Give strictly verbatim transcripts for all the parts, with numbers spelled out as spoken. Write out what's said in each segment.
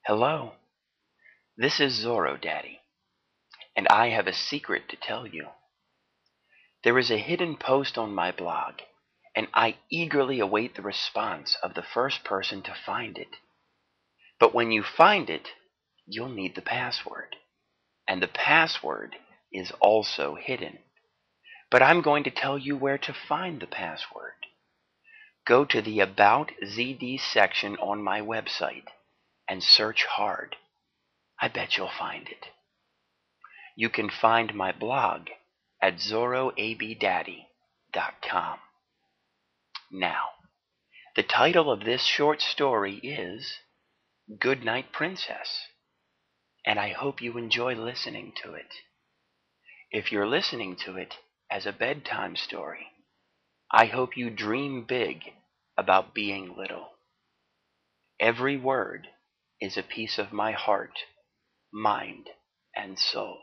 Hello, this is Zorro Daddy, and I have a secret to tell you. There is a hidden post on my blog, and I eagerly await the response of the first person to find it. But when you find it, you'll need the password, and the password is also hidden. But I'm going to tell you where to find the password. Go to the About Z D section on my website and search hard. I bet you'll find it. You can find my blog at zorro a b daddy dot com. Now, the title of this short story is Good Night, Princess, and I hope you enjoy listening to it. If you're listening to it as a bedtime story, I hope you dream big about being little. Every word is a piece of my heart, mind, and soul.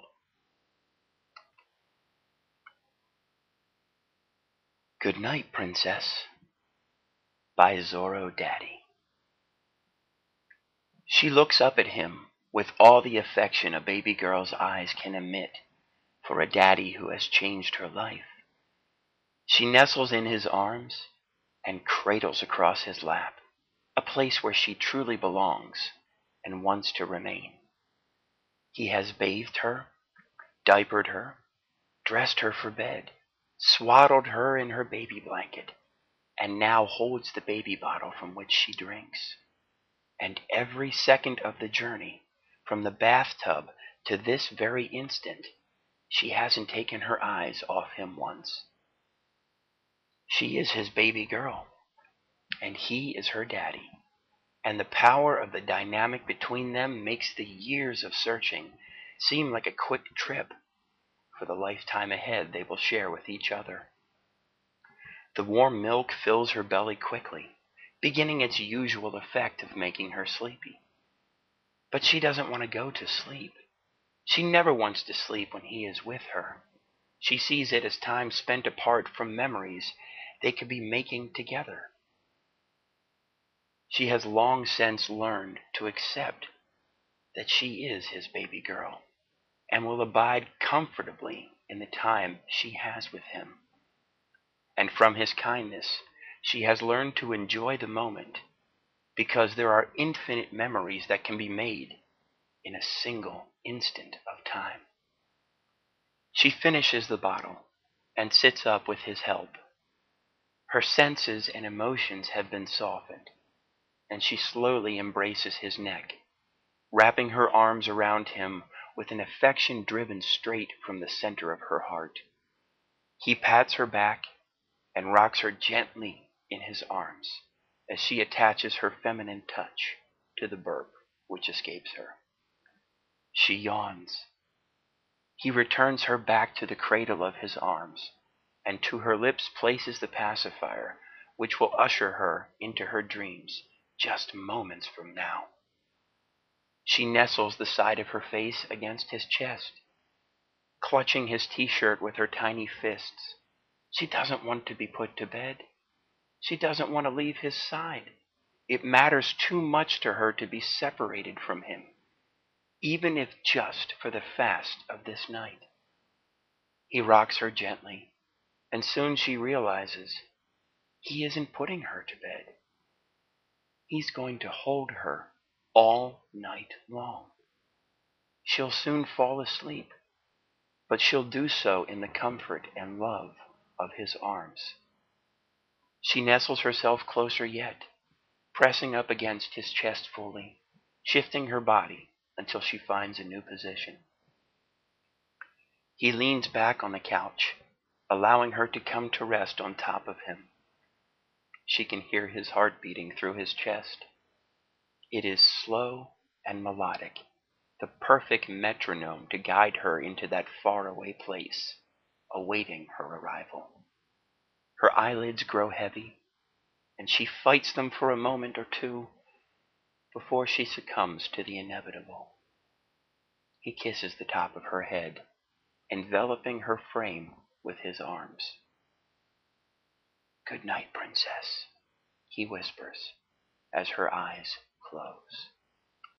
Good Night, Princess, by Zorro Daddy. She looks up at him with all the affection a baby girl's eyes can emit for a daddy who has changed her life. She nestles in his arms and cradles across his lap, a place where she truly belongs and wants to remain. He has bathed her, diapered her, dressed her for bed, swaddled her in her baby blanket, and now holds the baby bottle from which she drinks. And every second of the journey, from the bathtub to this very instant, she hasn't taken her eyes off him once. She is his baby girl, and he is her daddy, and the power of the dynamic between them makes the years of searching seem like a quick trip for the lifetime ahead they will share with each other. The warm milk fills her belly quickly, beginning its usual effect of making her sleepy. But she doesn't want to go to sleep. She never wants to sleep when he is with her. She sees it as time spent apart from memories they could be making together. She has long since learned to accept that she is his baby girl and will abide comfortably in the time she has with him. And from his kindness, she has learned to enjoy the moment, because there are infinite memories that can be made in a single instant of time. She finishes the bottle and sits up with his help. Her senses and emotions have been softened, and she slowly embraces his neck, wrapping her arms around him with an affection driven straight from the center of her heart. He pats her back and rocks her gently in his arms as she attaches her feminine touch to the burp which escapes her. She yawns. He returns her back to the cradle of his arms, and to her lips places the pacifier which will usher her into her dreams just moments from now. She nestles the side of her face against his chest, clutching his t-shirt with her tiny fists. She doesn't want to be put to bed. She doesn't want to leave his side. It matters too much to her to be separated from him, even if just for the fast of this night. He rocks her gently, and soon she realizes he isn't putting her to bed. He's going to hold her all night long. She'll soon fall asleep, but she'll do so in the comfort and love of his arms. She nestles herself closer yet, pressing up against his chest fully, shifting her body until she finds a new position. He leans back on the couch, allowing her to come to rest on top of him. She can hear his heart beating through his chest. It is slow and melodic, the perfect metronome to guide her into that faraway place, awaiting her arrival. Her eyelids grow heavy, and she fights them for a moment or two before she succumbs to the inevitable. He kisses the top of her head, enveloping her frame with his arms. "Good night, Princess," he whispers as her eyes close.